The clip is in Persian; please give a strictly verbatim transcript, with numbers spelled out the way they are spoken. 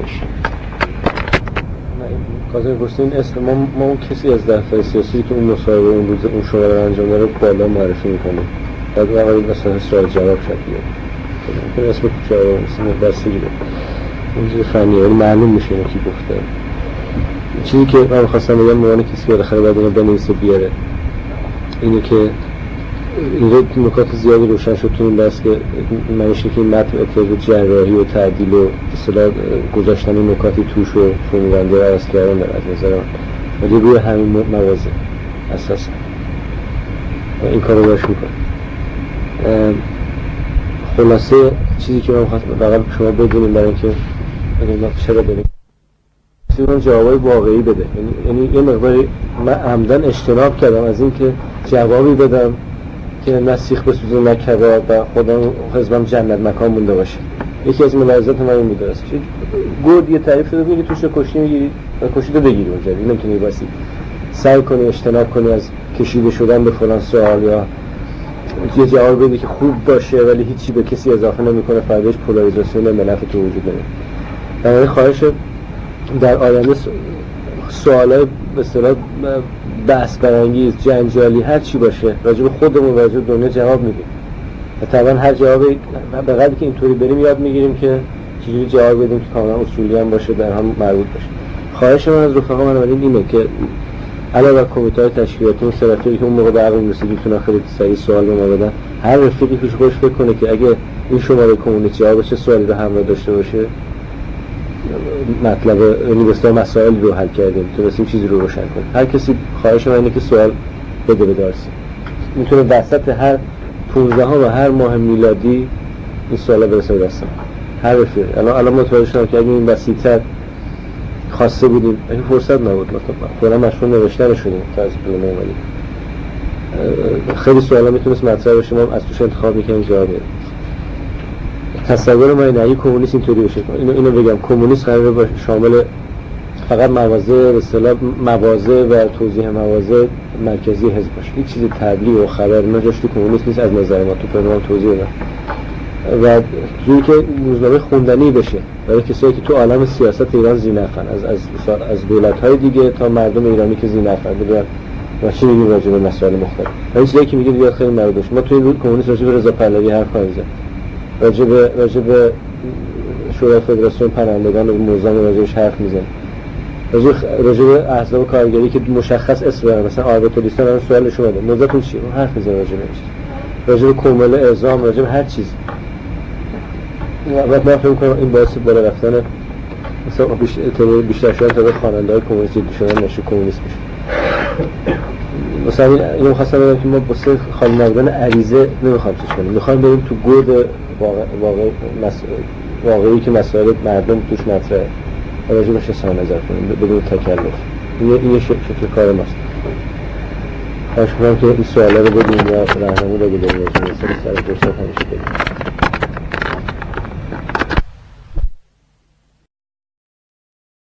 نمیشه. کازم گفتین اسم ما ما اون کسی از دفتر سیاسی که اون مصاحبه اون روز اون شورا رو انجام داره بالا معرفی میکنه. بعد واقعا مثلا سوال جواب شکلیه. ممکن اسم کوچه رو مثلا بستگی داره. اونجوری فنی ولی معلوم میشه اینو کی گفته. چیزی که من خواستم بگم موانع کسی که بالاخره باید اینو بنویسه بیاره اینه که این نکات زیادی روشن شد تو این بحث که معنیشه که این متن ابتدای جراحی و تعدیل و اصطلاح گذاشتن این نکاتی توش و فرمولنده رو عوض کردن در از نظر من ولی روی همین موازه اساسا این کار رو باش میکنه. خلاصه چیزی که من خواستم فقط شما بدونیم برای اینکه ما چرا داریم چیزی جوابای واقعی بده، یعنی یه مقداری من عمدن اجتناب کردم از این که جوابی بدم که نه سیخ بسوزه نه کباب و خودم حزبم جنت مکان مونده باشه. یکی از ملاحظات من این بوده است گرد یه تعریف شده میگه توش کشتی میگیری و کشتی رو بگیری اونجا نمیتونی باسی سعی کنی اجتناب کنی از کشیده شدن به فلان سوال یا یه جواب بدی که خوب باشه ولی هیچی به کسی اضافه نمیکنه فرداش پولاریزاسیون ملف تو وجود نمیاد. در خواهش در آینده سوالای به اصطلاح بحث برانگیز جنجالی هر چی باشه راجع به خودمون راجع به دنیا جواب میدیم و طبعا هر جوابی به قدری که اینطوری بریم یاد میگیریم که چجوری جواب بدیم که کاملا اصولی هم باشه در هم مربوط باشه. خواهش من از رفقا من ولی اینه که علاوه بر کمیته‌های تشکیلاتی و سرافی که اون موقع به عقل رسیدی میتونن خیلی سریع سوال به ما بدن هر رفیقی پیش خودش فکر کنه که اگه این شماره کمیونیتی جواب چه سوالی رو همراه داشته باشه مطلب یعنی بسیار مسائل رو حل کردیم تونستیم چیزی رو روشن کنیم. هر کسی خواهش من اینه که سوال بده به دارسی میتونه وسط هر پانزده ها و هر ماه میلادی این سوالا برسه به دستم هر رفیق. الان الان متوجه شدم که اگه این وسیع‌تر خواسته بودیم این فرصت نبود مثلا فعلا مشغول نوشتن شدیم تا از دونه ولی خیلی سوالا میتونست مطرح بشه ما از توش انتخاب میکنیم جواب بدیم. تصور ما اینه اگه کمونیست اینطوری بشه اینو اینو بگم کمونیست قراره باشه شامل فقط مواضع به اصطلاح مواضع و توضیح مواضع مرکزی حزب باشه هیچ چیز تبلیغ و خبر ما جاش تو کمونیست نیست از نظر ما تو پروگرام توضیح بدم و جوری که روزنامه خوندنی بشه برای کسایی که تو عالم سیاست ایران ذی‌نفعن از از از دولت‌های دیگه تا مردم ایرانی که ذی‌نفعن بگن و چی میگیم راجع به مسائل مختلف. این چیزی که میگه دیگه خیلی مربوطه. ما تو این روز کمونیست راجع به رضا پهلوی حرف خواهیم راجع به راجع به شورای فدراسیون پناهندگان و موضوع راجعش حرف میزنه راجع به احزاب کارگری که مشخص اسم دارن مثلا آربت لیستان هم سوالش اومده موضوعتون چیه اون حرف میزنه راجع بهش راجع به کمال اعزام راجع به هر چیز بعد من فکر می‌کنم این باعث بالا رفتن مثلا بیشتر بیشتر شدن تا خواننده‌های کمونیستی شدن نشه کمونیست میشه. مثلا اینو خواستم بگم که ما واسه خالی نبودن عریضه نمیخوایم چیز کنیم میخوایم بریم تو گرد واقع واقع واقعی که مسائل مردم توش مطرحه راجع بهش اظهار نظر کنیم بدون تکلف. این یه شکل کار ماست. خواهش می‌کنم که این سوالا رو بدیم یا راهنمایی رو بدیم راجع به سر فرصت همیشه بدیم.